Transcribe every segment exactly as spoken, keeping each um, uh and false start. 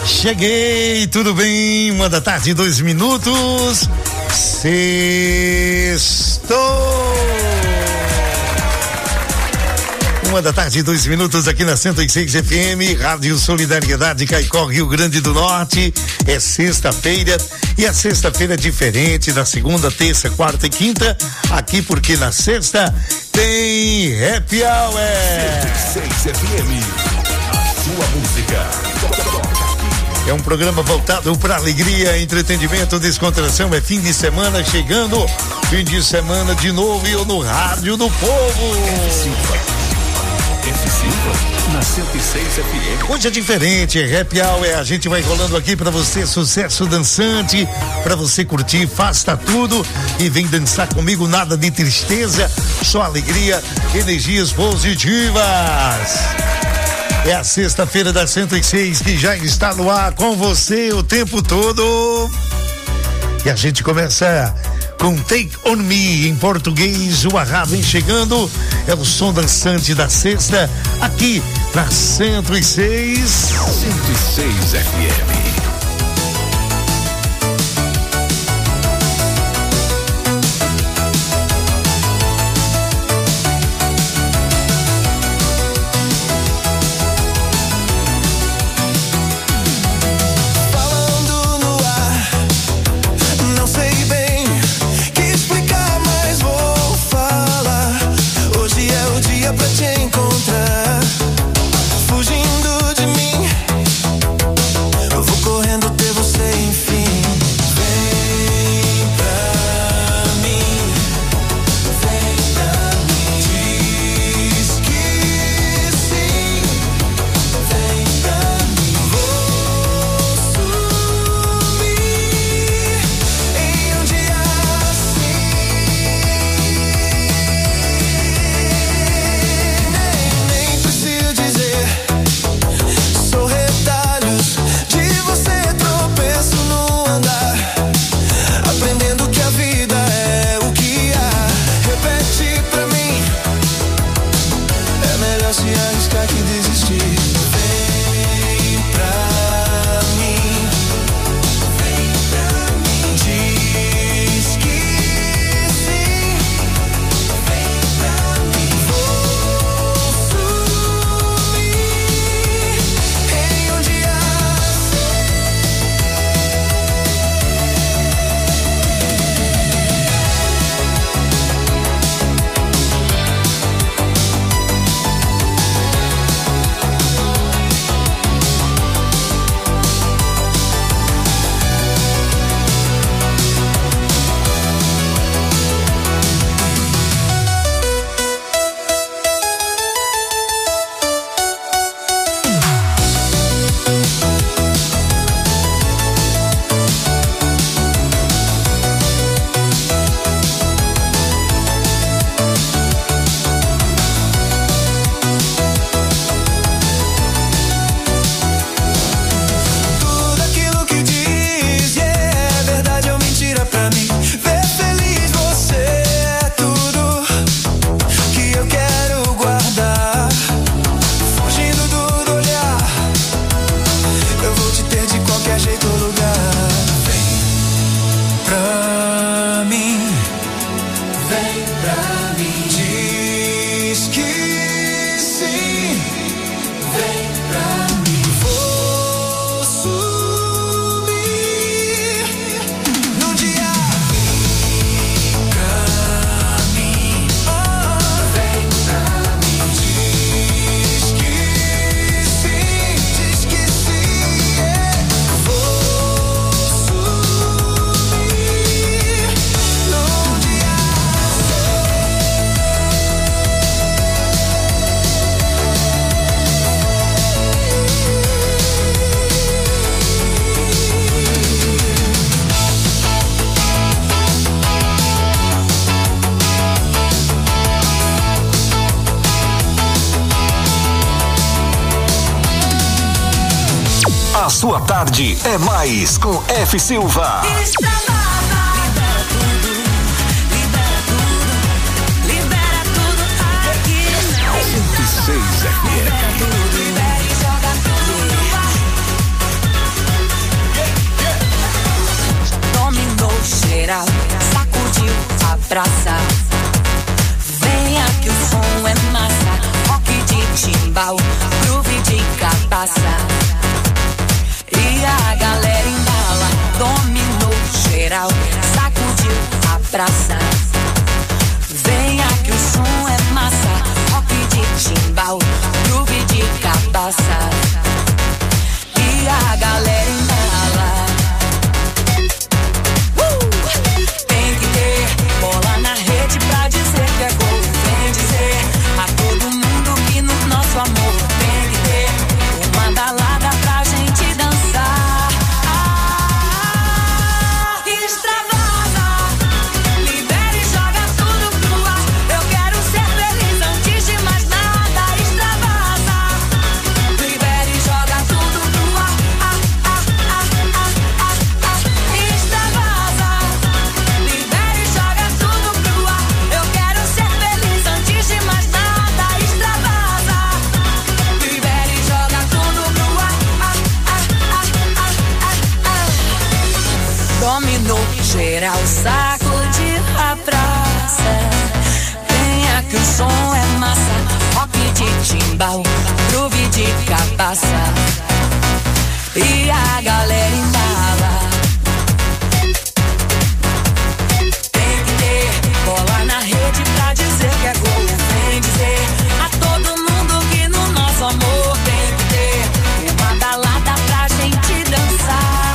Cheguei, tudo bem? Uma da tarde, dois minutos. Sextou. Uma da tarde, dois minutos aqui na cento e seis F M, Rádio Solidariedade Caicó, Rio Grande do Norte. É sexta-feira e a sexta-feira é diferente da segunda, terça, quarta e quinta. Aqui porque na sexta tem Happy Hour. cento e seis F M, a sua música. É um programa voltado para alegria, entretenimento, descontração. É fim de semana chegando. Fim de semana de novo e eu no Rádio do Povo. F Silva. F Silva na cento e seis F M. Hoje é diferente, é Happy Hour, é, a gente vai rolando aqui pra você, sucesso dançante, pra você curtir, faça tudo e vem dançar comigo, nada de tristeza, só alegria, energias positivas. É a sexta-feira da cento e seis que já está no ar com você o tempo todo. E a gente começa com Take On Me, em português. O Arra vem chegando, é o som dançante da sexta, aqui na cento e seis. cento e seis F M. Sua tarde é mais com F Silva. Libera tudo, libera tudo, libera tudo aqui. cento e seis F M. Libera tudo, libera e joga tudo no ar. praça. Venha que o som é massa, rock de timbal, groove de cabaça. E a galera embala, dominou geral, sacudiu a praça. Venha que o som é massa, rock de timbal, groove de cabaça. E a galera embala. Uh! Tem que ter bola na rede pra dizer que é gol. Vem dizer a todo mundo que no nosso amor tem que ter uma balada pra gente dançar. Ah, extravasa, libera e joga tudo pro ar. Eu quero ser feliz antes de mais nada. Extravasa, libera e joga tudo pro ar. Ah, ah, ah, ah, ah, ah. Extravasa, libera e joga tudo pro ar. Eu quero ser feliz antes de mais nada. Extravasa, libera e joga tudo pro ar. Ah, ah, ah, ah, ah, ah. Dominou geral, sacode a praça. Venha que o som é massa, rock de timbal, groove de cabaça. E a galera embala. Tem que ter bola na rede pra dizer que é gol. Vem dizer a todo mundo que no nosso amor tem que ter uma balada pra gente dançar.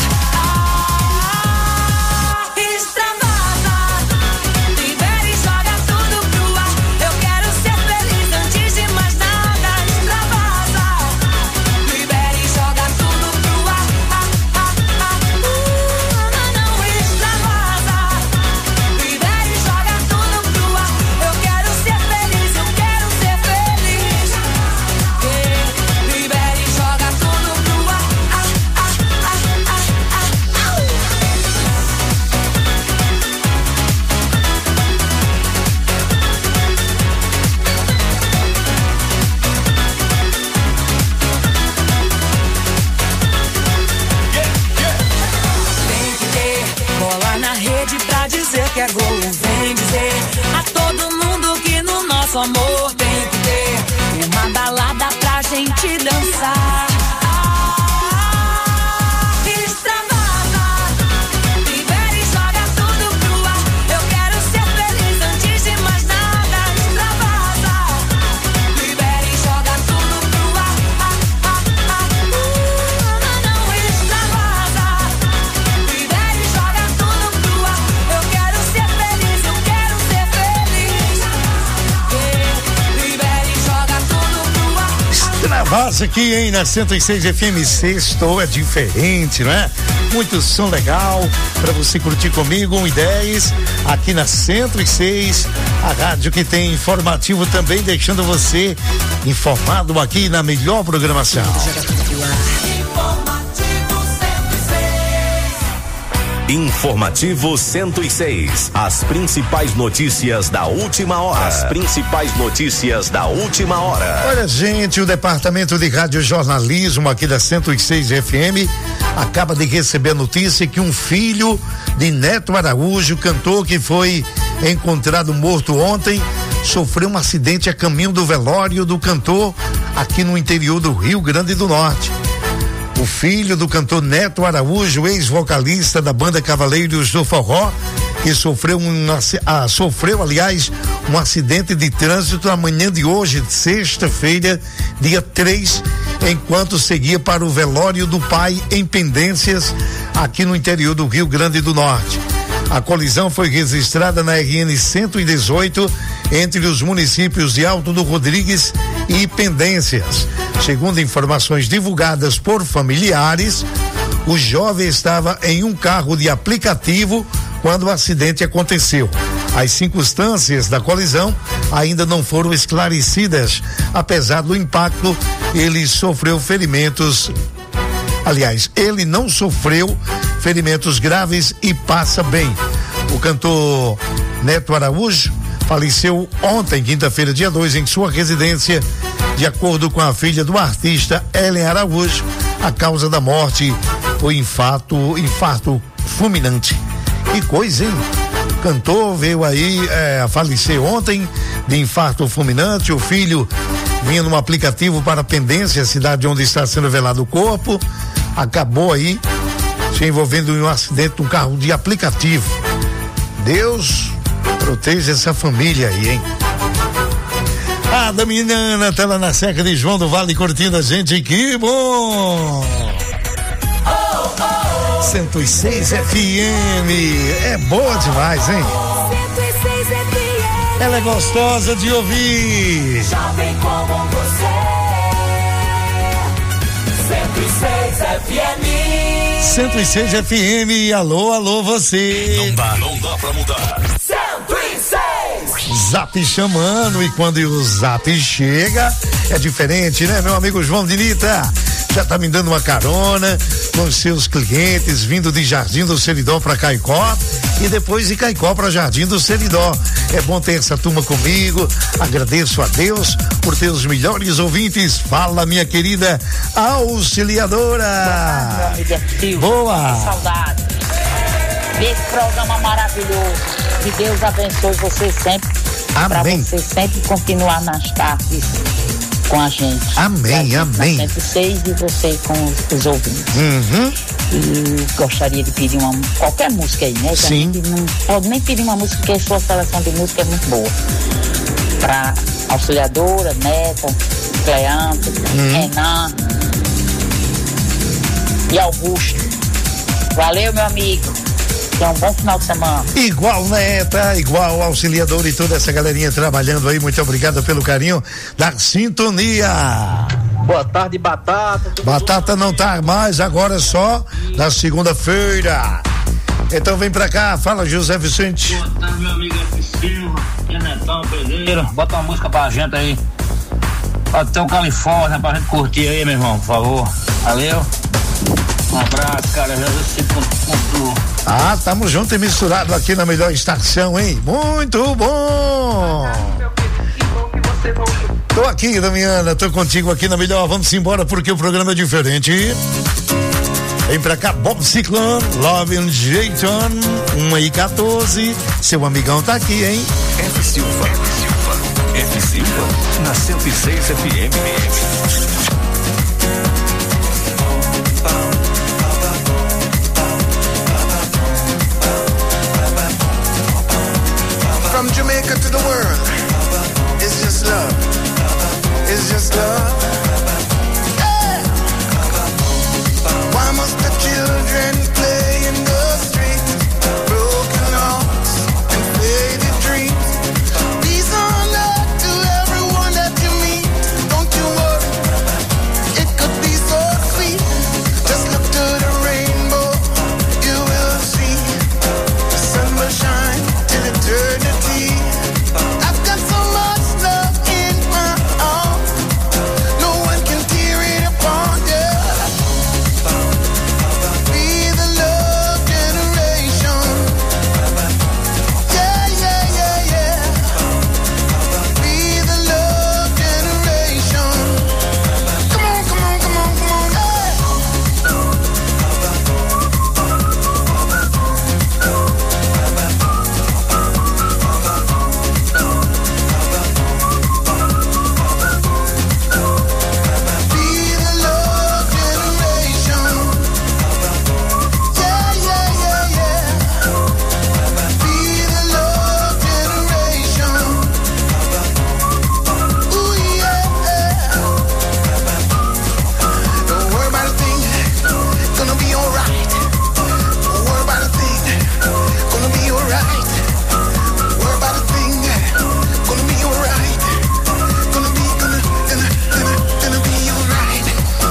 Ah, extravasa, libera e joga tudo pro ar. Eu quero ser feliz antes de mais nada. Extravasa, libera e joga tudo pro ar. Ah, ah, ah, uh, não, não, extravasa, libera e joga tudo pro ar. Eu quero ser feliz, eu quero ser feliz. Yeah, libera e joga tudo pro ar. Ah, ah, ah, ah, ah, ah. Tem que ter bola na rede pra dizer que é gol. Vem dizer a todo mundo que no nosso amor tem que ter uma balada pra gente dançar. Ah, extravasa, libera e joga tudo pro ar. Eu quero ser feliz antes de mais nada. Extravasa, libera e joga tudo pro ar. Ah, ah, ah, uh, não, não, extravasa, libera e joga tudo pro ar. Eu quero ser feliz, eu quero ser feliz. Yeah, libera e joga tudo pro ar. Extravasa aqui, hein, na cento e seis F M. Sextou é diferente, não é? Muito som legal pra você curtir comigo, um e dez, aqui na cento e seis, a rádio que tem informativo também, deixando você informado aqui na melhor programação. Informativo cento e seis. As principais notícias da última hora. As principais notícias da última hora. Olha, gente, o departamento de radiojornalismo aqui da cento e seis F M acaba de receber a notícia que um filho de Neto Araújo, cantor que foi encontrado morto ontem, sofreu um acidente a caminho do velório do cantor aqui no interior do Rio Grande do Norte. O filho do cantor Neto Araújo, ex-vocalista da banda Cavaleiros do Forró, que sofreu um ah, sofreu, aliás, um acidente de trânsito na manhã de hoje, sexta-feira, dia três, enquanto seguia para o velório do pai em Pendências, aqui no interior do Rio Grande do Norte. A colisão foi registrada na R N cento e dezoito entre os municípios de Alto do Rodrigues e Pendências. Segundo informações divulgadas por familiares, o jovem estava em um carro de aplicativo quando o acidente aconteceu. As circunstâncias da colisão ainda não foram esclarecidas. Apesar do impacto, ele sofreu ferimentos. Aliás, ele não sofreu ferimentos graves e passa bem. O cantor Neto Araújo faleceu ontem, quinta-feira, dia dois, em sua residência, de acordo com a filha do artista, Ellen Araújo. A causa da morte foi infarto, infarto fulminante. Que coisa, hein? cantor, veio aí é, a falecer ontem de infarto fulminante. O filho vinha num aplicativo para Pendência, a cidade onde está sendo velado o corpo, acabou aí se envolvendo em um acidente de um carro de aplicativo. Deus proteja essa família aí, hein? A Damiana tá lá na Seca de João do Vale curtindo a gente, que bom! cento e seis F M, é boa demais, hein? cento e seis F M. Ela é gostosa de ouvir. Jovem como você. cento e seis F M. cento e seis F M, alô, alô, você. Não dá, não dá pra mudar. cento e seis. Zap chamando, e quando o Zap chega, é diferente, né, meu amigo João Dinita? Já tá me dando uma carona com os seus clientes, vindo de Jardim do Seridó para Caicó e depois de Caicó para Jardim do Seridó. É bom ter essa turma comigo. Agradeço a Deus por ter os melhores ouvintes. Fala, minha querida auxiliadora. Boa. Saudade desse programa maravilhoso. Que Deus abençoe você sempre. Para Amém. você sempre continuar nas tardes com a gente. Amém, a gente amém. Na cento e seis e você com os, os ouvintes. Uhum. E gostaria de pedir uma qualquer música aí, né? Que Sim. A gente não pode nem pedir uma música, porque a sua seleção de música é muito boa. Pra auxiliadora, neta, Cleandro, Renan e Augusto. Valeu, meu amigo. Tenha um bom final de semana. Igual Neta, igual auxiliador e toda essa galerinha trabalhando aí. Muito obrigado pelo carinho da sintonia. Boa tarde, Batata. Batata não tá mais, agora só na segunda-feira. Então vem pra cá, fala José Vicente. Boa tarde, meu amigo F. Silva, Netão, Pedreira. Bota uma música pra gente aí. Pode ter um Califórnia pra gente curtir aí, meu irmão, por favor. Valeu. Um abraço, cara. Já você contou. Ah, tamo junto e misturado aqui na melhor estação, hein? Muito bom! Tô aqui, Damiana, tô contigo aqui na melhor. Vamos embora porque o programa é diferente. Vem pra cá, Bob Ciclone, Love and Jayton, uma e quatorze. Seu amigão tá aqui, hein? F Silva, F Silva, F Silva, na cento e seis F M. From Jamaica to the world, it's just love. It's just love. Hey! Why must the children play in the streets? Broken hearts and faded dreams. Peace on earth to everyone that you meet. Don't you worry, it could be so sweet. Just look to the rainbow, you will see. The sun will shine till eternity. I've got so much love in my heart, no one can tear it apart, yeah. Be the love generation. Yeah, yeah, yeah, yeah. Be the love generation. Come on, come on, come on, come on, hey. Be the love generation. Yeah, yeah, yeah, yeah. Be the love generation. Ooh, yeah. Don't worry about a thing, gonna be alright. Don't worry about a thing, gonna be alright. Don't worry about a thing, gonna be alright. Gonna be, gonna, gonna, gonna, gonna be alright.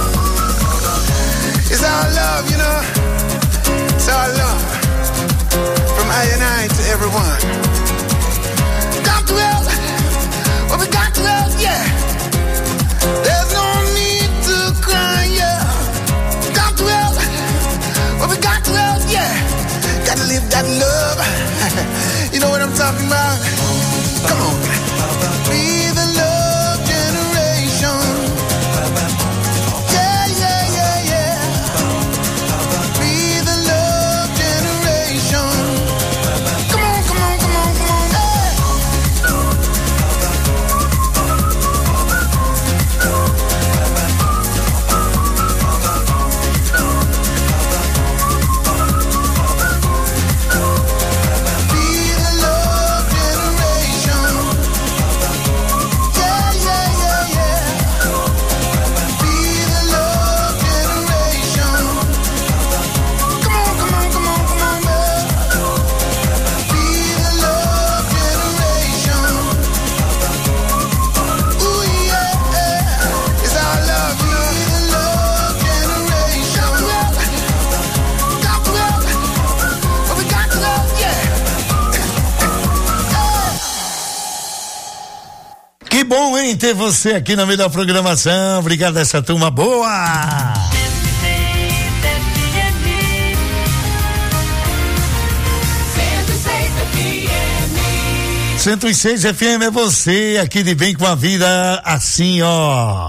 It's our love, you know. It's our love. From I and I to everyone. Got to help. Well, we got to help, yeah. There's no need to cry, yeah. Got to help. Well, we got to help, yeah. Gotta live that love. You know what I'm talking about? Come on. Be the love generation. Yeah, yeah, yeah, yeah. Be the love generation. Come on, come on, bem ter você aqui na melhor programação. Obrigado a essa turma boa. cento e seis F M é você aqui de bem com a vida assim, ó.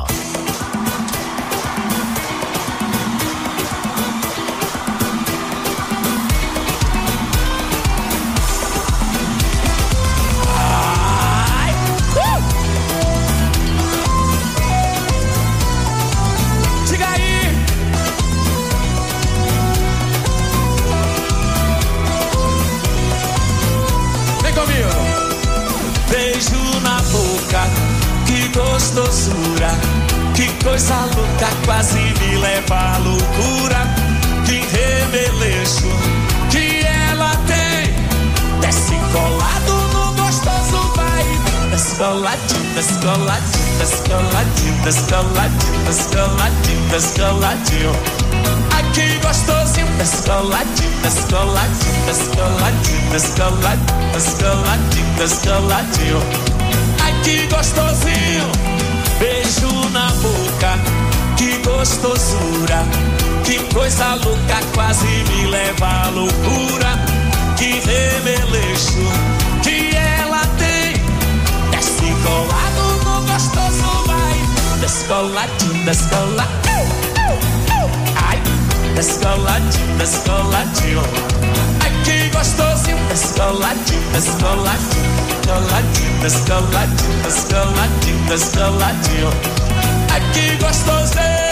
Gostosura, que coisa louca, quase me leva à loucura. Que remeleixo que ela tem. Desce colado no gostoso vai. Desce coladinho, desce coladinho, desce coladinho, desce coladinho, desce coladinho, desce coladinho. Ai que gostosinho, desce coladinho, desce coladinho, desce coladinho, desce coladinho, desce coladinho, desce coladinho. Ai que gostosinho, beijo na boca, que gostosura, que coisa louca, quase me leva à loucura. Que remeleixo que ela tem. Desce colado no gostoso vai. Desce coladinho, desce coladinho. Ai, desce coladinho, desce coladinho. Ai que gostosinho, desce coladinho, desce coladinho. Coladinho, descoladinho, descoladinho, descoladinho. Ai que gostosinho.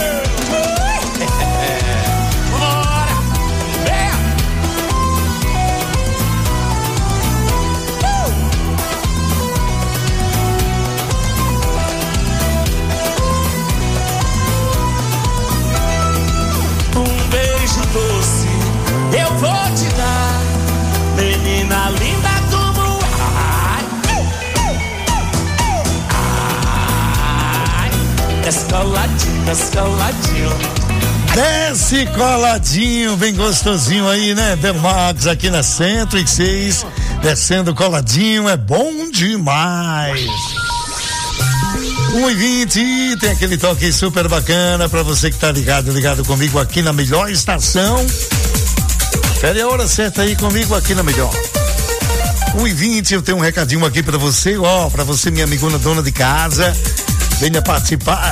Bora, é. Um beijo doce eu vou te dar, menina linda. Desce coladinho, desce coladinho. Desce coladinho, bem gostosinho aí, né? Delmax aqui na cento e seis, descendo coladinho, é bom demais. um e vinte, tem aquele toque super bacana pra você que tá ligado, ligado comigo aqui na melhor estação. Pede a hora certa aí comigo aqui na melhor. um e vinte, eu tenho um recadinho aqui pra você, ó, pra você, minha amigona dona de casa. Venha participar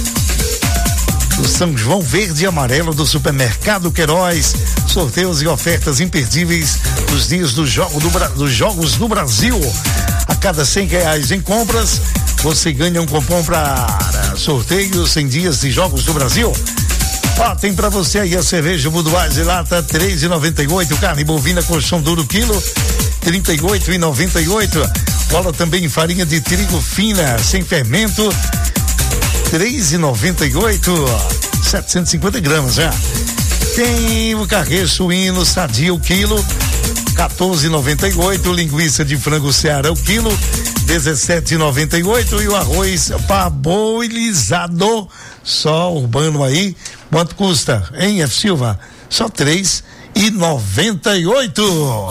do São João Verde e Amarelo do Supermercado Queiroz. Sorteios e ofertas imperdíveis dos dias do jogo do, dos Jogos do Brasil. A cada cem reais em compras, você ganha um cupom para sorteios em dias de Jogos do Brasil. Ó, tem pra você aí a cerveja Budweiser lata três e noventa e oito, carne bovina colchão duro quilo trinta e oito e noventa e oito. Rola também farinha de trigo fina, sem fermento, três e noventa e oito, setecentos e cinquenta gramas, já. Tem o carré suíno sadia o quilo, quatorze e noventa e oito, linguiça de frango Ceará o quilo, dezessete e noventa e oito, e o arroz parboilizado, só urbano aí, quanto custa, hein, F. Silva? Só três e noventa e oito.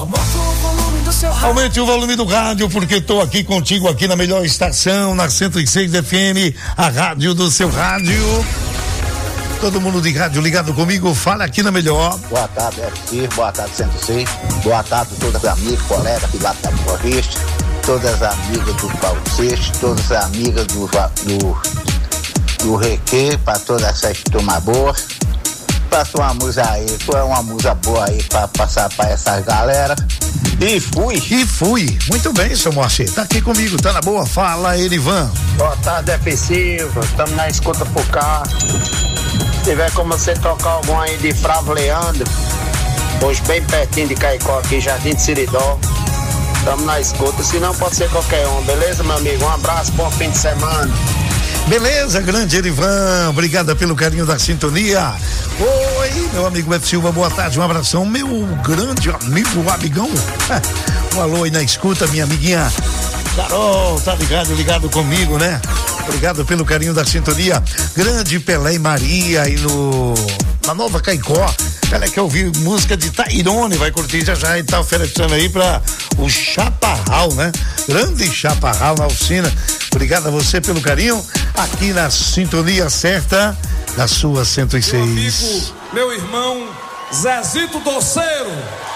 Aumente o volume do rádio, porque tô aqui contigo aqui na melhor estação, na cento e seis F M, a rádio do seu rádio. Todo mundo de rádio ligado comigo, fala aqui na melhor. Boa tarde, F C, boa tarde, cento e seis. Boa tarde a todas as amigas, colegas aqui lá da Forreste, todas as amigas do Paulo Seixo, todas as amigas do, do, do Reque, para toda essa turma boa. Passa uma música aí, é uma música boa aí pra passar pra essas galera. E fui. E fui. Muito bem, seu Moacir. Tá aqui comigo, tá na boa? Fala, Erivan. Boa tarde, F. Silva. Estamos na escuta por cá. Se tiver como você tocar algum aí de Fravo Leandro, hoje bem pertinho de Caicó aqui, Jardim de Siridó. Estamos na escuta. Se não, pode ser qualquer um, beleza, meu amigo? Um abraço, bom fim de semana. Beleza, grande Erivan, obrigada pelo carinho da sintonia. Oi, meu amigo F. Silva, boa tarde, um abração, meu grande amigo amigão. Um alô aí na escuta, minha amiguinha Carol, tá ligado, ligado comigo, né? Obrigado pelo carinho da sintonia. Grande Pelé e Maria aí no, na Nova Caicó. Ela quer ouvir música de Tairone, vai curtir já já e tá oferecendo aí pra o Chaparral, né? Grande Chaparral na Alcina. Obrigado a você pelo carinho aqui na sintonia certa da sua cento e seis. Meu amigo, meu irmão Zezito Doceiro.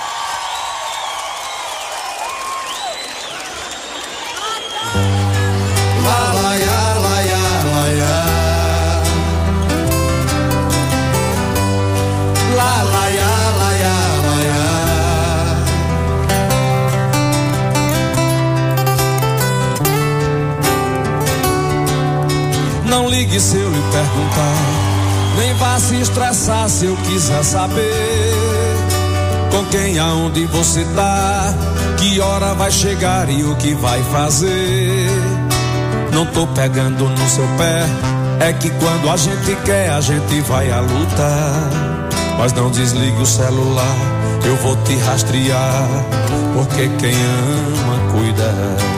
La la ya, la ya, la ya. La la ya, la ya, la ya. Não ligue se eu lhe perguntar, nem vá se estressar se eu quiser saber com quem, aonde você tá, que hora vai chegar e o que vai fazer. Não tô pegando no seu pé, é que quando a gente quer a gente vai à luta. Mas não desligue o celular, eu vou te rastrear, porque quem ama cuida.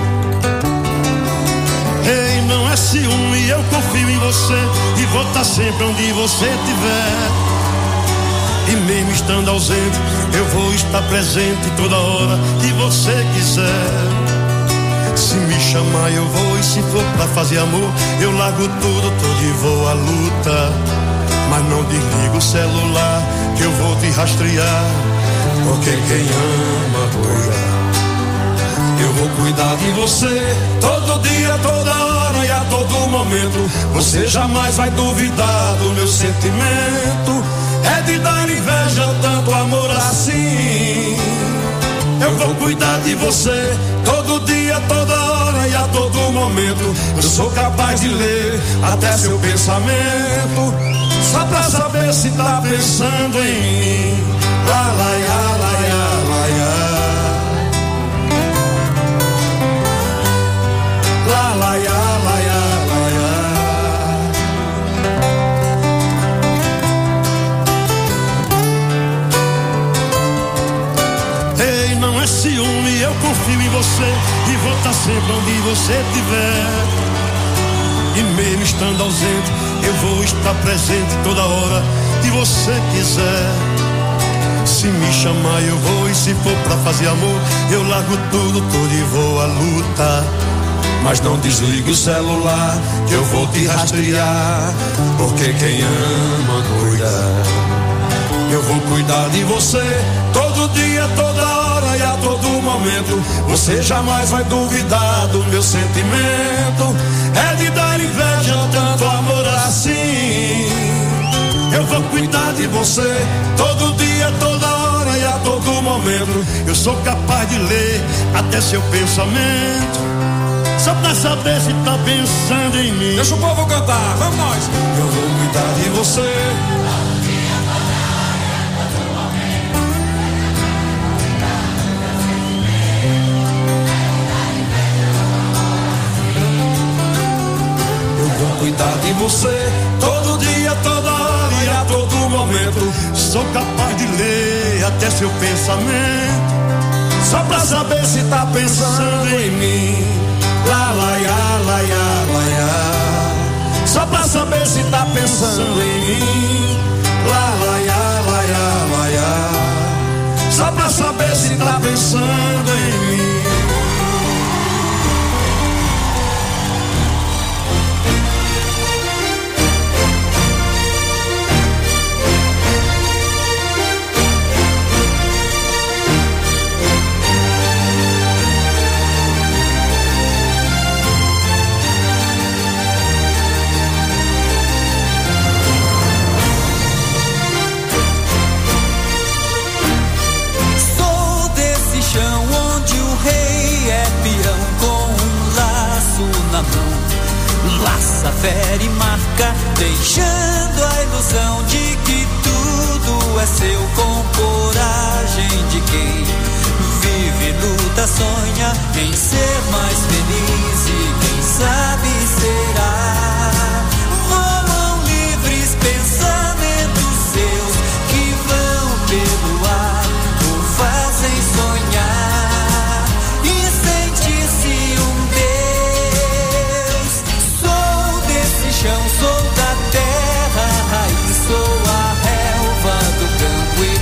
Ei, não é ciúme, eu confio em você e vou estar sempre onde você estiver. E mesmo estando ausente, eu vou estar presente toda hora que você quiser. Se me chamar eu vou, e se for pra fazer amor, eu largo tudo, todo e vou à luta. Mas não desliga o celular, que eu vou te rastrear, porque quem ama cuida. Eu vou cuidar de você todo dia, toda hora e a todo momento. Você jamais vai duvidar do meu sentimento. É de dar inveja tanto amor assim. Eu vou cuidar de você todo dia, toda hora e a todo momento. Eu sou capaz de ler até seu pensamento, só pra saber se tá pensando em mim. Lá, lá, lá, lá, lá, lá, lá, lá, lá, Ei, não é ciúme, eu confio em você e vou estar sempre onde você estiver. E mesmo estando ausente, eu vou estar presente toda hora que você quiser. Se me chamar eu vou, e se for pra fazer amor, eu largo tudo, tudo e vou à luta. Mas não desligue o celular, que eu vou te rastrear, porque quem ama cuida. Eu vou cuidar de você todo dia, toda hora e a todo momento. Você jamais vai duvidar do meu sentimento. É de dar inveja tanto amor assim. Eu vou cuidar de você todo dia, toda hora e a todo momento. Eu sou capaz de ler até seu pensamento, só pra saber se tá pensando em mim. Deixa o povo cantar, vamos nós. Eu vou cuidar de você. Cuidar de você todo dia, toda hora e a todo momento. Sou capaz de ler até seu pensamento, só pra saber se tá pensando em mim. Lá, lá, lá, lá, lá, lá. Só pra saber se tá pensando em mim. Lá, lá, lá, lá, lá, lá. Só pra saber se tá pensando em mim. Laça, fere e marca, deixando a ilusão de que tudo é seu, com coragem de quem vive, luta, sonha em ser mais feliz e quem sabe será. Voam livres pensamentos seus que vão pelo ar, o fazem sonhar e sentir-se um Deus. Sou desse chão, sou da terra, raiz, sou a relva do campo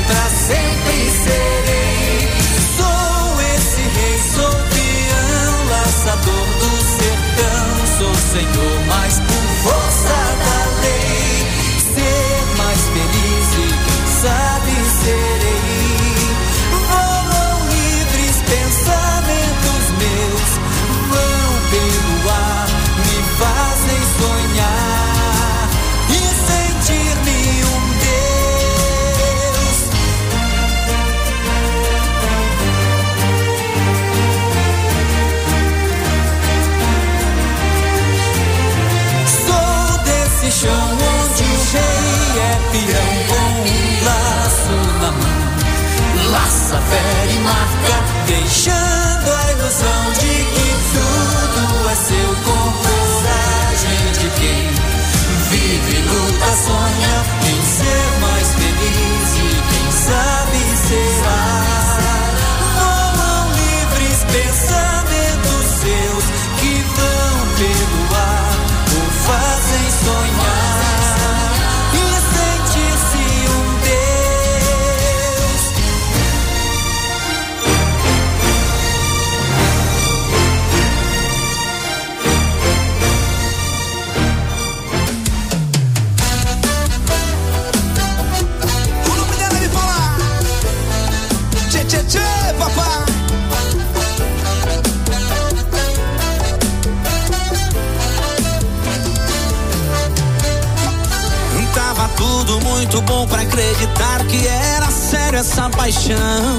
acreditar que era sério essa paixão.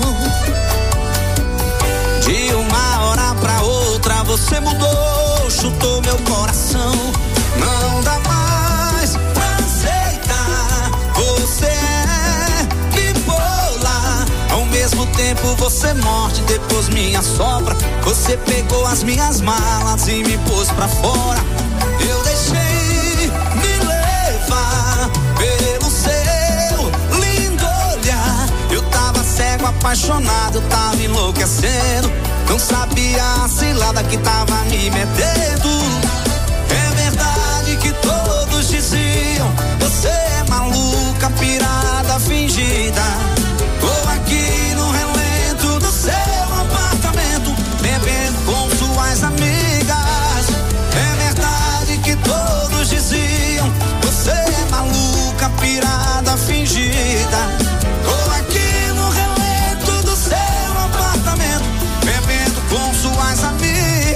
De uma hora pra outra você mudou, chutou meu coração. Não dá mais pra aceitar, você é bipolar. Ao mesmo tempo você morte, depois me assopra. Você pegou as minhas malas e me pôs pra fora. Eu deixei me levar pelo seu lindo olhar. Eu tava cego, apaixonado, tava enlouquecendo. Não sabia a cilada que tava me metendo. É verdade que todos diziam: você é maluca, pirada, fingida. Tô aqui no relento do seu apartamento, bebendo com suas amigas. É verdade que todos diziam: você é maluca, pirada, fingida. Tô aqui no relento do seu apartamento, bebendo com suas amigas.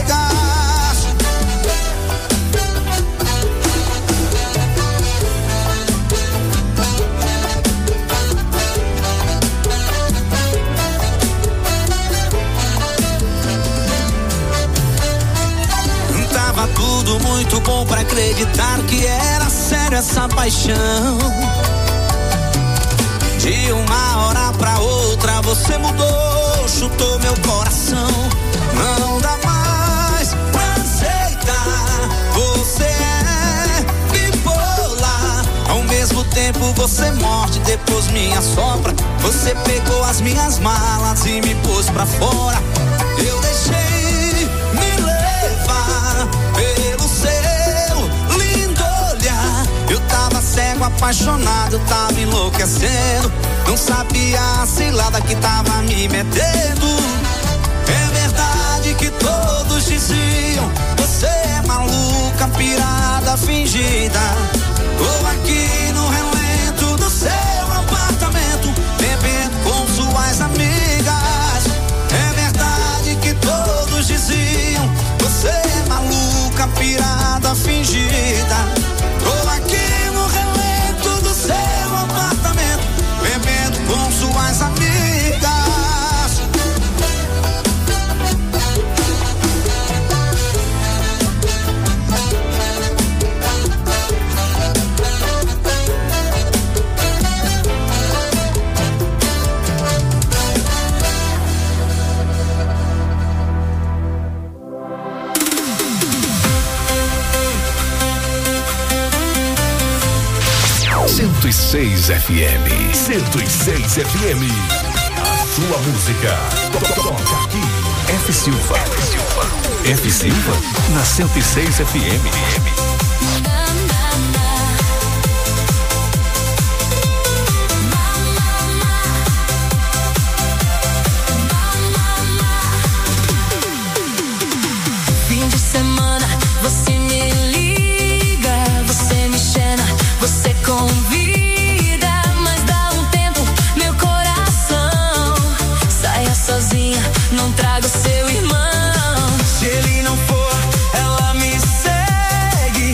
Tava tudo muito bom pra acreditar que era sério essa paixão. De uma hora pra outra você mudou, chutou meu coração. Não dá mais pra aceitar, você é bipolar. Ao mesmo tempo você morte, depois me assopra. Você pegou as minhas malas e me pôs pra fora. Eu deixei me levar pelo seu lindo olhar. Eu tava cego, apaixonado, tava enlouquecendo. Não sabia a cilada que tava me metendo. É verdade que todos diziam: você é maluca, pirada, fingida. Tô aqui no relento do seu apartamento, bebendo com suas amigas. É verdade que todos diziam: você é maluca, pirada, fingida. Tô aqui no relento do seu apartamento, bebendo com suas amigas. cento e seis F M. cento e seis F M. A sua música. Toca aqui. F Silva. F Silva. F Silva na cento e seis F M. Fim de semana, você me liga, você me chama, você convida, mas dá um tempo, meu coração. Saia sozinha, não traga o seu irmão. Se ele não for, ela me segue.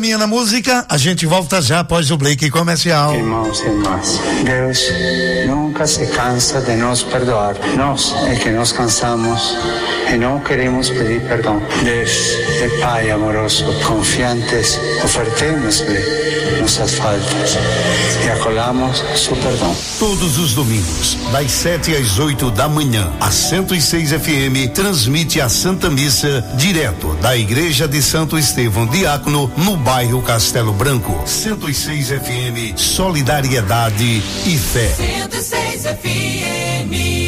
Caminha na Música, a gente volta já após o break comercial. Irmãos e irmãs, Deus nunca se cansa de nos perdoar. Nós é que nos cansamos e não queremos pedir perdão. Deus é Pai amoroso, confiantes, ofertemos-lhe nossas faltas e acolhamos seu perdão. Todos os domingos, das sete às oito da manhã, a cento e seis F M transmite a Santa Missa direto da Igreja de Santo Estevão Diácono, no bairro Castelo Branco. cento e seis F M, solidariedade e fé. cento e seis F M.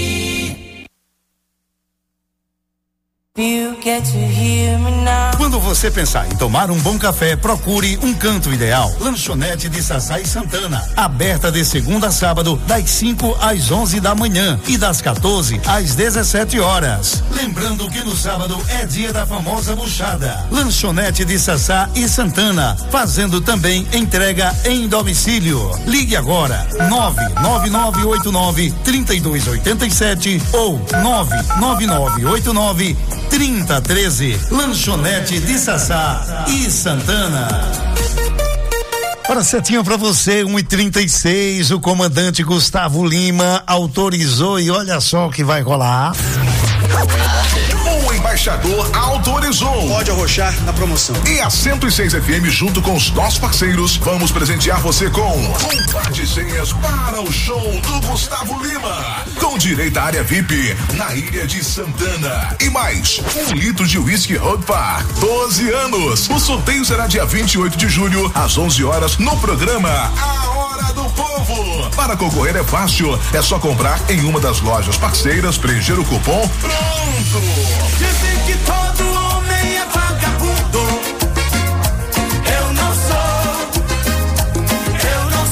Quando você pensar em tomar um bom café, procure um canto ideal. Lanchonete de Sassá e Santana, aberta de segunda a sábado, das cinco às onze da manhã e das quatorze às dezessete horas. Lembrando que no sábado é dia da famosa buchada. Lanchonete de Sassá e Santana, fazendo também entrega em domicílio. Ligue agora nove nove nove oito nove, três dois oito sete ou nove nove nove oito nove, trinta treze. Lanchonete de Sassá e Santana. Para setinha pra você, um e trinta e seis, o comandante Gustavo Lima autorizou e olha só o que vai rolar. O embaixador autorizou. Pode arrochar na promoção. E a cento e seis F M, junto com os nossos parceiros, vamos presentear você com um par de senhas para o show do Gustavo Lima, com direito à área V I P na Ilha de Santana. E mais, um litro de whisky Road Bar, doze anos. O sorteio será dia vinte e oito de julho, às onze horas, no programa A Hora do Povo. Para concorrer é fácil, é só comprar em uma das lojas parceiras, preencher o cupom, pronto. Dizem que todo homem é vagabundo. Eu não sou. Eu não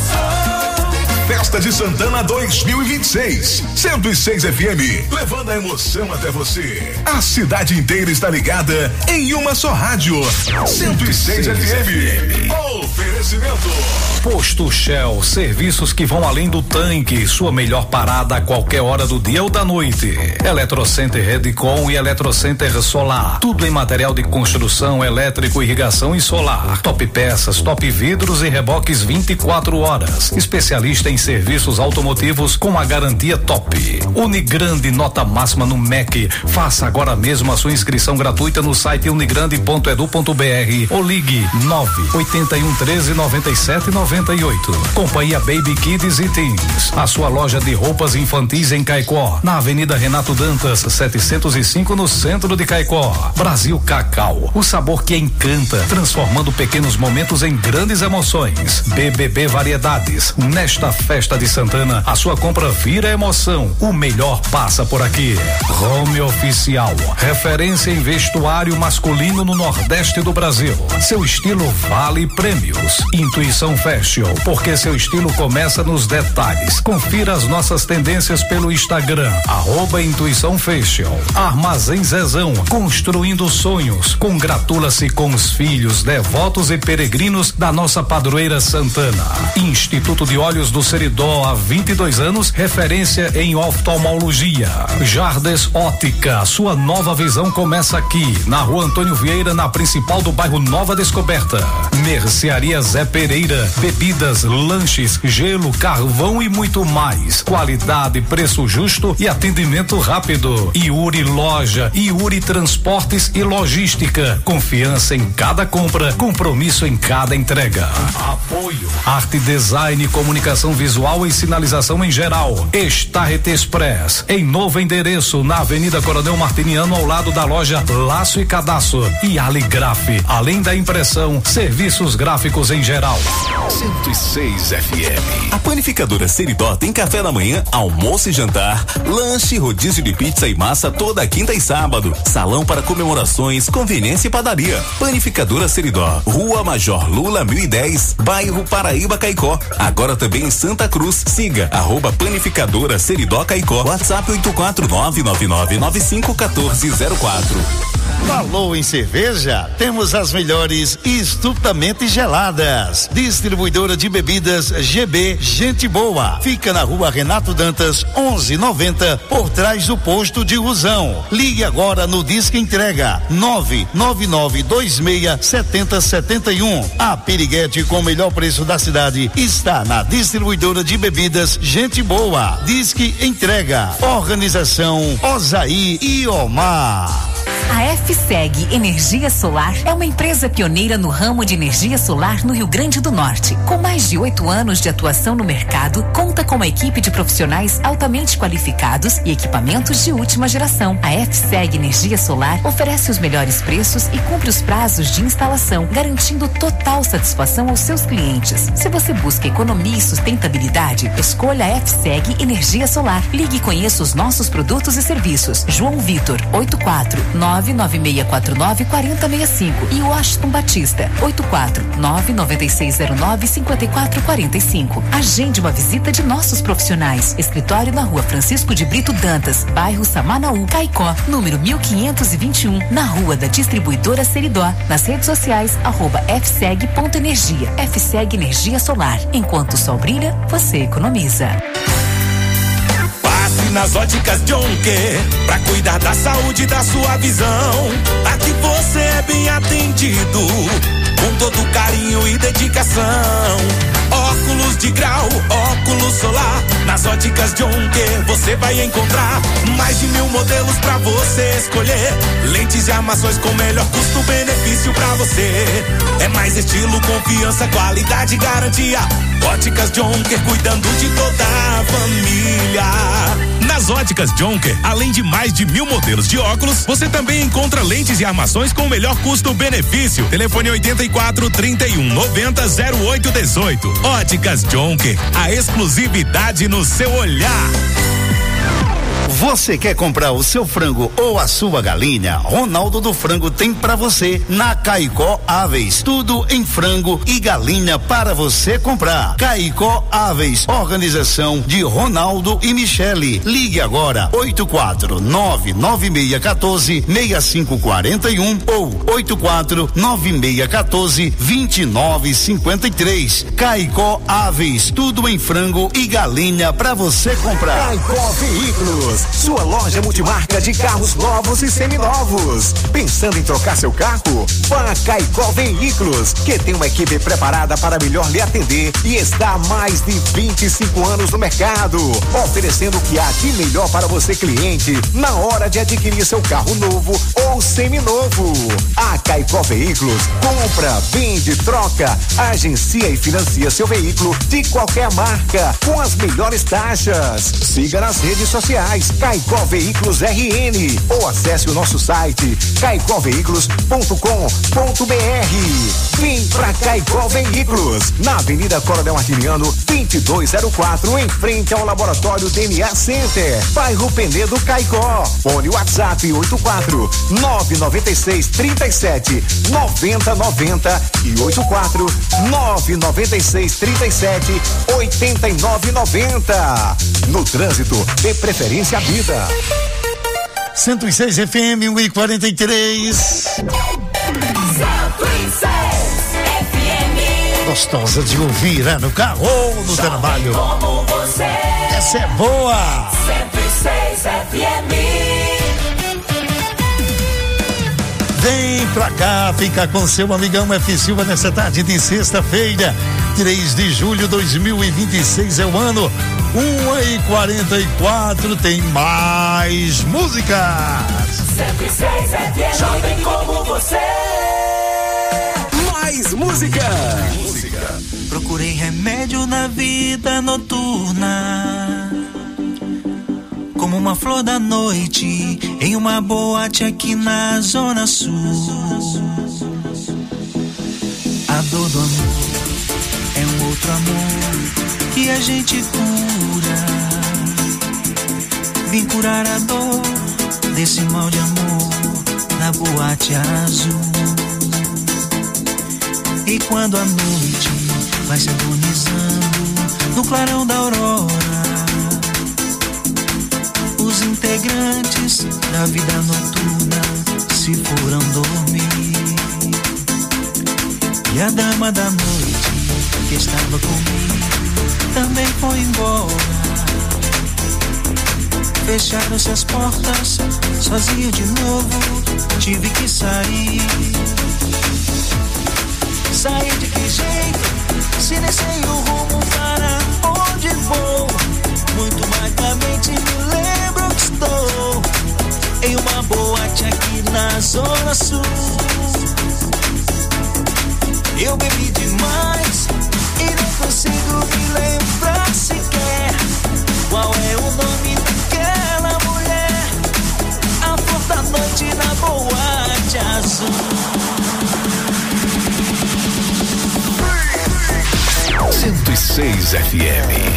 sou. Festa de Santana dois mil e vinte e seis. cento e seis F M, levando a emoção até você. A cidade inteira está ligada em uma só rádio. cento e seis F M. Oferecimento. Posto Shell, serviços que vão além do tanque, sua melhor parada a qualquer hora do dia ou da noite. Eletrocenter Redcon e Eletrocenter Solar, tudo em material de construção, elétrico, irrigação e solar. Top peças, top vidros e reboques vinte e quatro horas. Especialista em serviços automotivos com a garantia top. Unigrande, nota máxima no M E C. Faça agora mesmo a sua inscrição gratuita no site unigrande ponto edu ponto br ou ligue nove oito um treze noventa e sete noventa e oito. Companhia Baby Kids e Teens, a sua loja de roupas infantis em Caicó, na Avenida Renato Dantas, setecentos e cinco, no centro de Caicó. Brasil Cacau, o sabor que encanta, transformando pequenos momentos em grandes emoções. B B B Variedades, nesta festa de Santana, a sua compra vira emoção. O melhor passa por aqui. Home Oficial, referência em vestuário masculino no Nordeste do Brasil. Seu estilo vale prêmios. Intuição Fashion, porque seu estilo começa nos detalhes. Confira as nossas tendências pelo Instagram, arroba Intuição Fashion. Armazém Zezão, construindo sonhos. Congratula-se com os filhos, devotos e peregrinos da nossa padroeira Santana. Instituto de Olhos do Seridó, há vinte e dois anos, referência em oftalmologia. Jardes Ótica, sua nova visão começa aqui, na Rua Antônio Vieira, na principal do bairro Nova Descoberta. Mercearia Zé Pereira, bebidas, lanches, gelo, carvão e muito mais. Qualidade, preço justo e atendimento rápido. Iuri Loja, Iuri Transportes e Logística. Confiança em cada compra, compromisso em cada entrega. Apoio. Arte, design, comunicação visual e sinalização em geral. Estarrete Express, em novo endereço, na Avenida Coronel Martiniano, ao lado da loja Laço e Cadastro. E Aligraf, além da impressão, serviços gráficos em geral. cento e seis F M. A panificadora Seridó tem café da manhã, almoço e jantar, lanche, rodízio de pizza e massa toda quinta e sábado, salão para comemorações, conveniência e padaria. Panificadora Seridó, Rua Major Lula mil e dez, bairro Paraíba, Caicó. Agora também em Santa Cruz. Siga arroba Panificadora Seridó Caicó. WhatsApp oito quatro nove nove nove nove cinco um quatro zero quatro. Falou em cerveja? Temos as melhores e estupidamente geladas. Distribuidora de bebidas G B Gente Boa. Fica na rua Renato Dantas, onze noventa, por trás do posto de Rusão. Ligue agora no Disque Entrega nove nove nove dois seis sete zero sete um. A piriguete com o melhor preço da cidade está na distribuidora de bebidas Gente Boa. Disque Entrega. Organização Osaí e Omar. A F S E G Energia Solar é uma empresa pioneira no ramo de energia solar no Rio Grande do Norte. Com mais de oito anos de atuação no mercado, conta com uma equipe de profissionais altamente qualificados e equipamentos de última geração. A F S E G Energia Solar oferece os melhores preços e cumpre os prazos de instalação, garantindo total satisfação aos seus clientes. Se você busca economia e sustentabilidade, escolha a F S E G Energia Solar. Ligue e conheça os nossos produtos e serviços. João Vitor, oito quatro nove nove seis quatro nove quatro zero seis cinco e Washington Batista, oito quatro nove nove seis zero nove cinco quatro quatro cinco. Agende uma visita de nossos profissionais. Escritório na rua Francisco de Brito Dantas, bairro Samanaú, Caicó, número mil quinhentos e vinte e um, na rua da distribuidora Seridó. Nas redes sociais, arroba fseg ponto energia. F S E G Energia Solar. Enquanto o sol brilha, você economiza. Nas óticas Jonker, pra cuidar da saúde da sua visão. Aqui você é bem atendido, com todo carinho e dedicação. Óculos de grau, óculos solar. Nas óticas Jonker você vai encontrar mais de mil modelos pra você escolher. Lentes e armações com melhor custo-benefício pra você. É mais estilo, confiança, qualidade e garantia. Óticas Jonker, cuidando de toda a família. Nas óticas Jonker, além de mais de mil modelos de óculos, você também encontra lentes e armações com o melhor custo-benefício. Telefone oitenta e quatro, trinta e um, noventa, zero oito dezoito. Óticas Jonker, a exclusividade no seu olhar. Você quer comprar o seu frango ou a sua galinha? Ronaldo do Frango tem pra você na Caicó Aves. Tudo em frango e galinha para você comprar. Caicó Aves, organização de Ronaldo e Michele. Ligue agora oito quatro nove nove seis um quatro seis cinco quatro um ou oito quatro nove seis um quatro dois nove cinco três. Caicó Aves, tudo em frango e galinha para você comprar. Caicó Veículos, sua loja multimarca de carros novos e seminovos. Pensando em trocar seu carro? Vá a Caicó Veículos, que tem uma equipe preparada para melhor lhe atender e está há mais de vinte e cinco anos no mercado, oferecendo o que há de melhor para você, cliente, na hora de adquirir seu carro novo ou seminovo. A Caicó Veículos compra, vende, troca, agencia e financia seu veículo de qualquer marca com as melhores taxas. Siga nas redes sociais Caicó Veículos R N ou acesse o nosso site caicó veículos ponto com ponto br. Vem pra Caicó Veículos, na Avenida Coronel Martiniano, vinte e dois zero quatro, em frente ao Laboratório D N A Center, bairro Penedo, Caicó. Fone WhatsApp oito quatro nove nove seis, três sete, nove zero nove zero e oito quatro nove nove seis, três sete, oito nove nove zero. No trânsito, dê preferência à vida. cento e seis F M, um e quarenta e três. cento e seis F M. Gostosa de ouvir, né? No carro ou no Jovem trabalho. Como você. Essa é boa. cento e seis F M. Vem pra cá, fica com seu amigão F. Silva nessa tarde de sexta-feira, três de julho de dois mil e vinte e seis é o ano. um e quarenta e quatro, tem mais músicas. cento e seis F M. Jovem como você. Mais música. Música. Procurei remédio na vida noturna, como uma flor da noite em uma boate aqui na Zona Sul. A dor do amor é um outro amor que a gente cura. Vim curar a dor desse mal de amor na boate azul. E quando a noite vai se agonizando no clarão da aurora, os integrantes da vida noturna se foram dormir. E a dama da noite que estava comigo também foi embora. Fecharam-se as portas, sozinho de novo, tive que sair. Sair de que jeito, se nem sei o rumo para onde vou. Muito vagamente me lembro que estou em uma boate aqui na Zona Sul. Eu bebi demais e não consigo me lembrar sequer qual é o nome daquela mulher. A flor da noite na boate azul. cento e seis F M.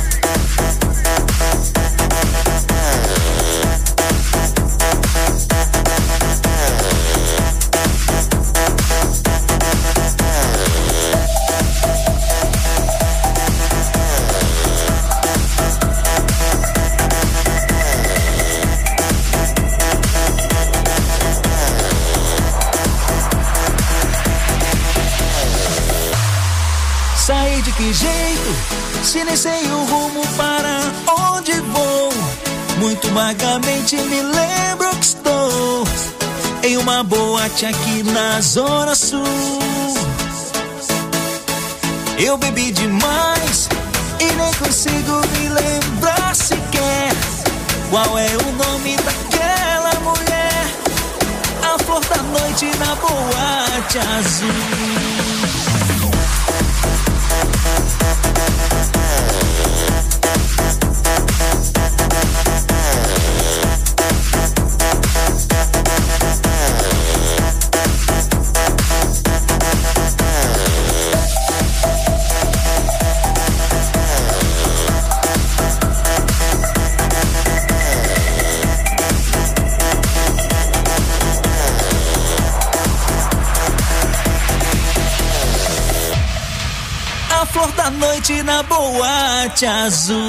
Saí de que jeito, se nem sei o rumo para onde vou. Muito vagamente me lembro que estou em uma boate aqui na Zona Sul. Eu bebi demais e nem consigo me lembrar sequer qual é o nome daquela mulher. A flor da noite na boate azul. A flor da noite na boate azul.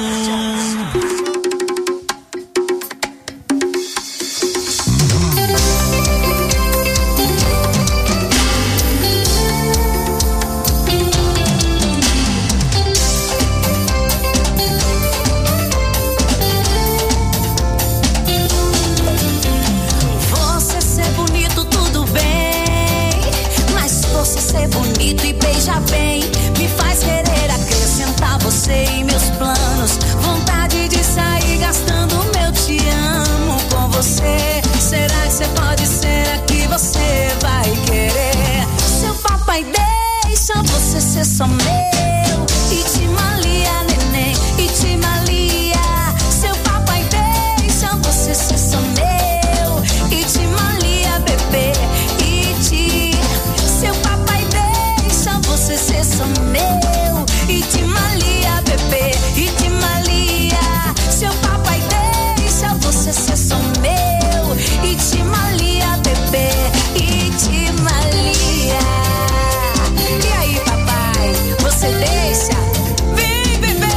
Você ser bonito, tudo bem, mas você ser bonito e beijar bem me faz querer acrescentar você em meus planos. Vontade de sair gastando meu te amo com você. Será que você pode ser a que você vai querer? Seu papai deixa você ser só meu. E te malia, neném, e te malia. Seu papai deixa você ser só meu. E te malia, bebê, e te. Seu papai deixa você ser só meu. E te malia, bebê, e te malia. Seu papai deixa você ser só meu. E te malia, bebê, e te malia. E aí, papai, você deixa? Vem, bebê.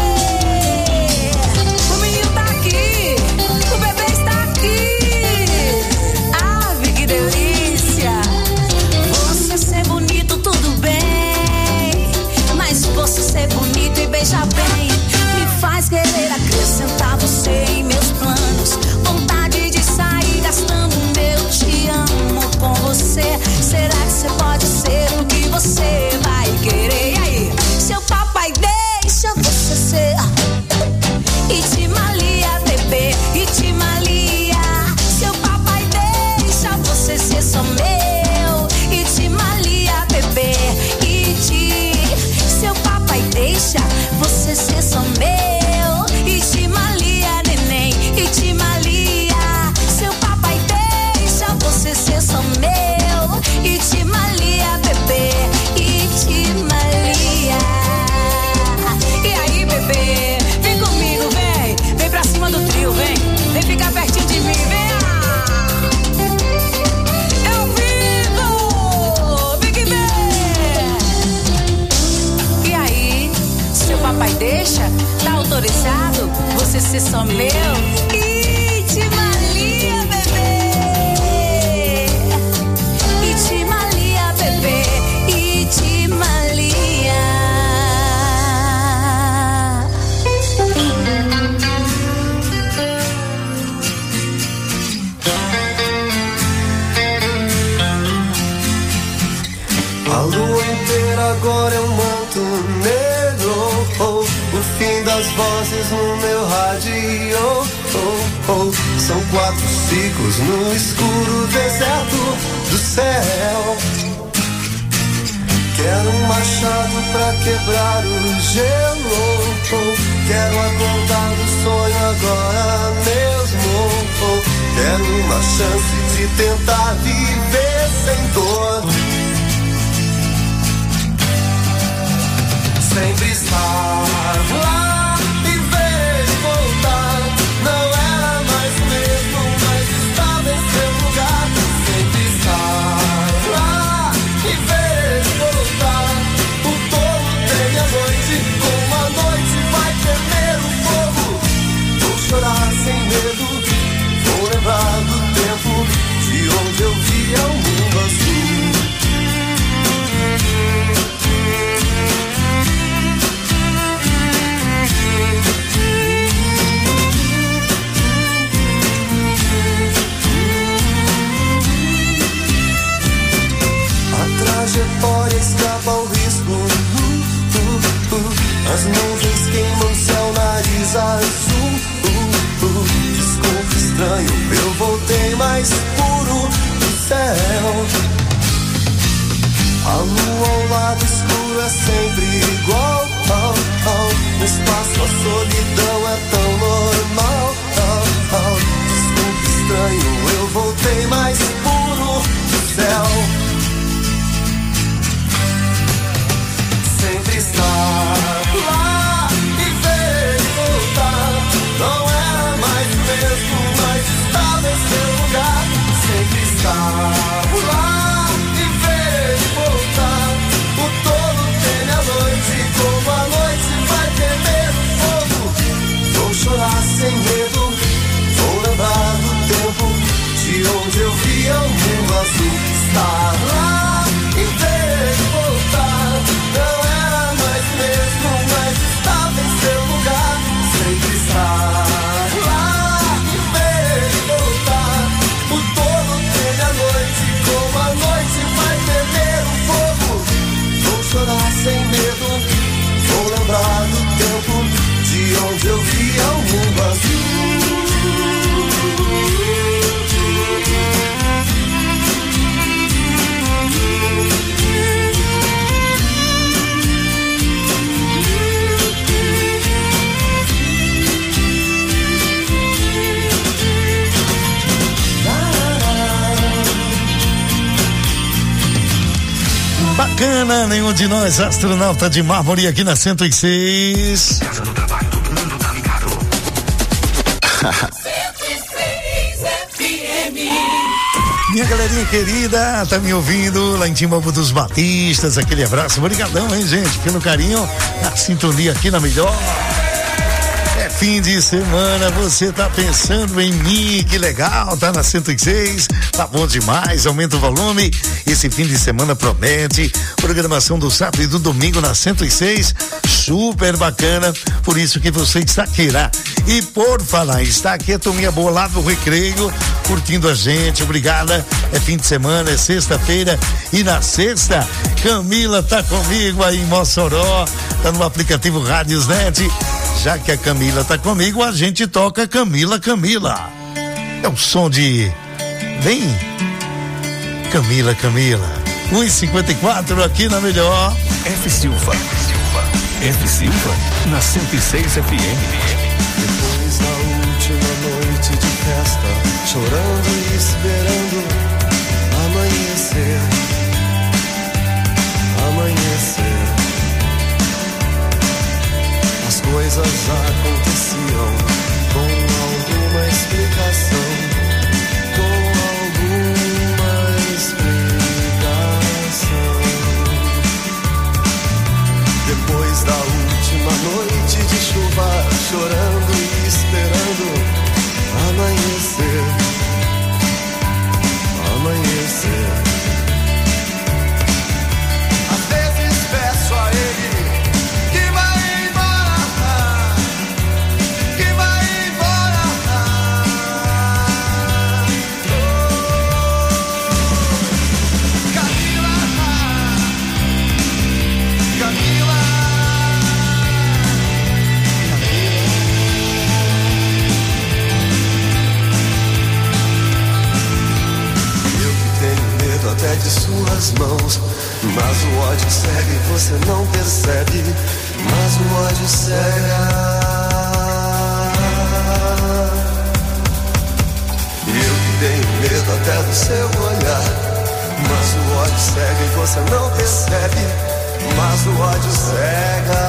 O menino tá aqui, o bebê está aqui. Ave, que delícia. Você ser bonito, tudo bem, mas você ser bonito e beijar bem me faz querer acrescentar você em meus planos. Vontade de sair gastando meu te amo com você. Será que você pode ser o que você vai querer? E aí, seu papai deixa você ser. E te malia, bebê, e te malia. Seu papai deixa você ser só meu. E te malia, bebê, e te. Seu papai deixa você ser só meu. E te malia, neném, e te malia. Seu papai deixa você ser só meu. E te malia, bebê, e te malia. E aí, bebê, vem comigo, vem. Vem pra cima do trio, vem. Vem ficar pertinho de mim, vem. Eu vivo, vem que vem. E aí, seu papai deixa? Tá autorizado você ser só meu? E te malia, bebê. suas vozes no meu rádio. Oh, oh. São quatro ciclos no escuro deserto do céu. Quero um machado pra quebrar o gelo. Oh, quero acordar do sonho agora mesmo. Oh, quero uma chance de tentar viver sem dor. Sempre estar lá e ver ele voltar. Não era mais o mesmo, mas estava em seu lugar. Sempre estar lá e ver ele voltar. O tolo tem a noite, como a noite vai temer o fogo. Vou chorar sem medo, vou lembrar do tempo de onde eu via o mundo azul. Trajetória escapa ao risco. uh, uh, uh. As nuvens queimam seu nariz azul. uh, uh. Desculpe, estranho, eu voltei mais puro do céu. A lua ao lado escuro é sempre igual. oh, oh. No espaço a solidão é tão normal. oh, oh. Desculpe, estranho, eu voltei mais puro do céu. Sempre estar lá e ver ele voltar. Não era mais o mesmo, mas estava em seu lugar. Sempre estar lá e ver ele voltar. O tolo teme a noite, como a noite vai temer o fogo. Vou chorar sem medo, vou lembrar do tempo de onde eu via o mundo azul. Estar lá e ver ele voltar. Não era mais mesmo, mas estava em seu lugar. Sempre estar lá e ver ele voltar. O tolo teme a noite, como a noite vai temer o fogo. Vou chorar sem medo, vou lembrar do tempo de onde eu via o mundo azul. Bacana, nenhum de nós, astronauta de mármore aqui na cento e seis. Casa do trabalho, todo mundo tá ligado. cento e seis F M. Minha galerinha querida, tá me ouvindo lá em Timbaúba dos Batistas, aquele abraço, obrigadão, hein, gente, pelo carinho, a sintonia aqui na melhor. É fim de semana, você tá pensando em mim, que legal, tá na cento e seis, tá bom demais, aumenta o volume, esse fim de semana promete, programação do sábado e do domingo na cento e seis, super bacana, por isso que você está aqui, né? E por falar, está aqui a turminha boa lá do Recreio, curtindo a gente, obrigada, é fim de semana, é sexta-feira, e na sexta, Camila tá comigo aí em Mossoró, tá no aplicativo Rádiosnet. Já que a Camila tá comigo, a gente toca Camila, Camila. É o som de... Vem, Camila, Camila. um e cinquenta e quatro aqui na melhor. F Silva. F Silva, na cento e seis F M. Depois da última noite de festa, chorando e esperando amanhecer. Amanhecer. As coisas aconteciam com alguma explicação, com alguma explicação. Depois da última noite de chuva, chorando e esperando amanhecer, amanhecer. Às vezes peço a ele que vai embora, que vai embora. Oh, Camila, Camila, Camila. ódio cega e você não percebe, mas o ódio cega. E eu que tenho medo até do seu olhar, mas o ódio cega e você não percebe, mas o ódio cega.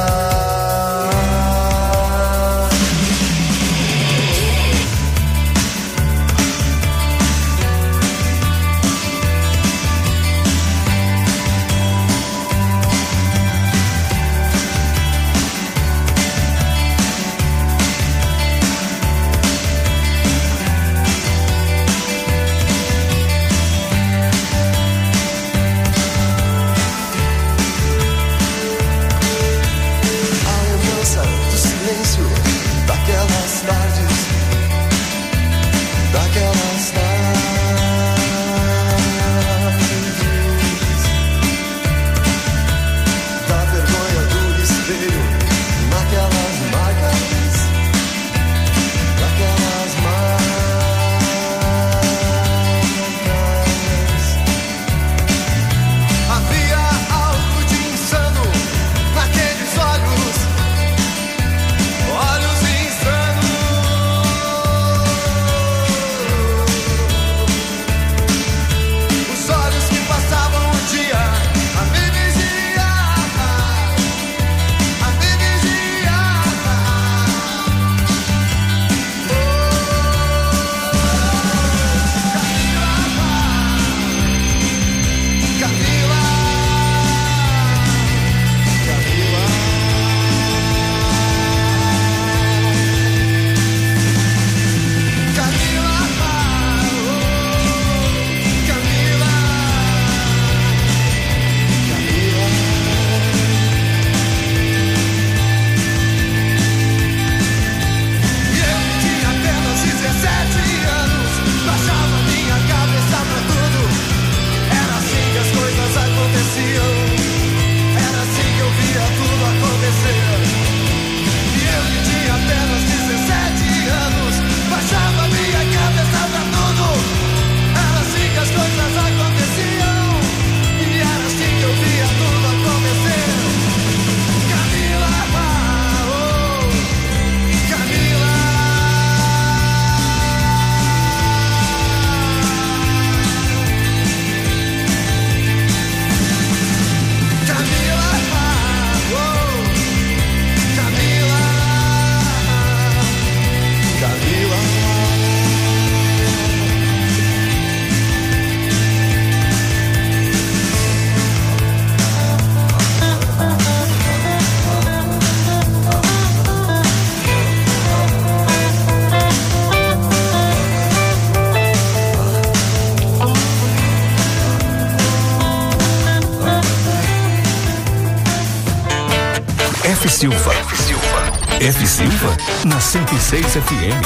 F Silva. F Silva. F Silva na cento e seis F M.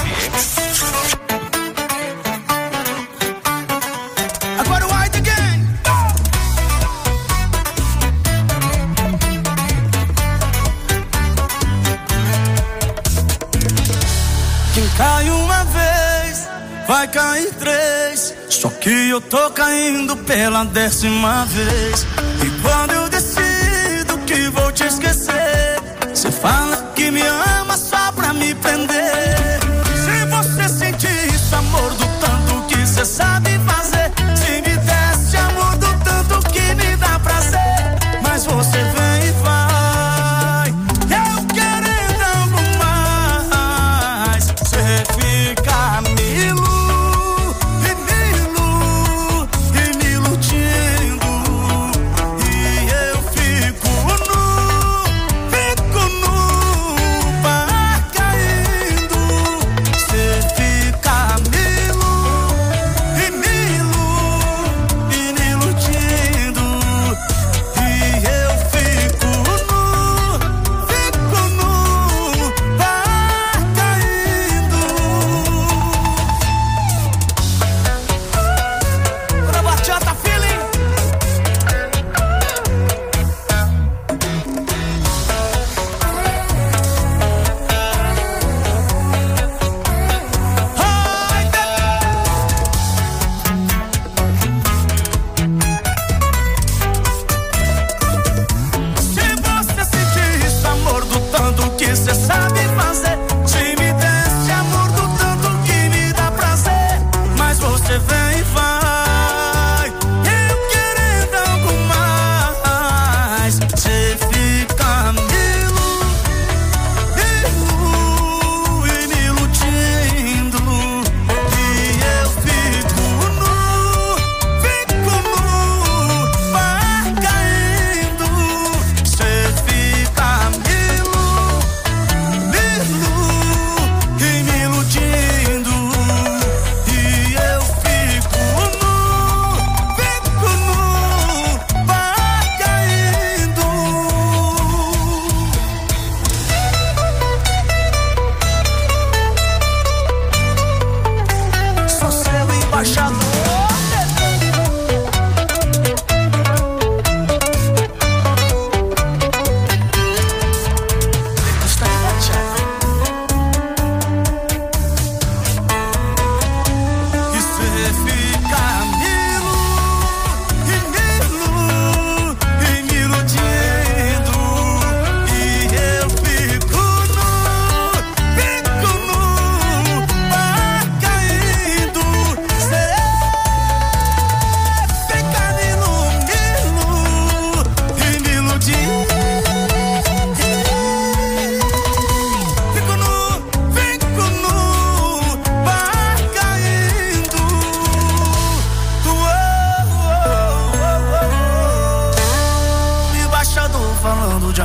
Agora o White Again. Quem cai uma vez, vai cair três. Só que eu tô caindo pela décima vez. E quando eu decido que vou te esquecer, você fala que me ama só pra me prender. Se você sentir esse amor do tanto que você sabe fazer, se me desse amor do tanto que me dá prazer, mas você vem e vai, eu querendo algo mais. Você fica me ilu, e me ilu, e me iludindo, e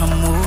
amor.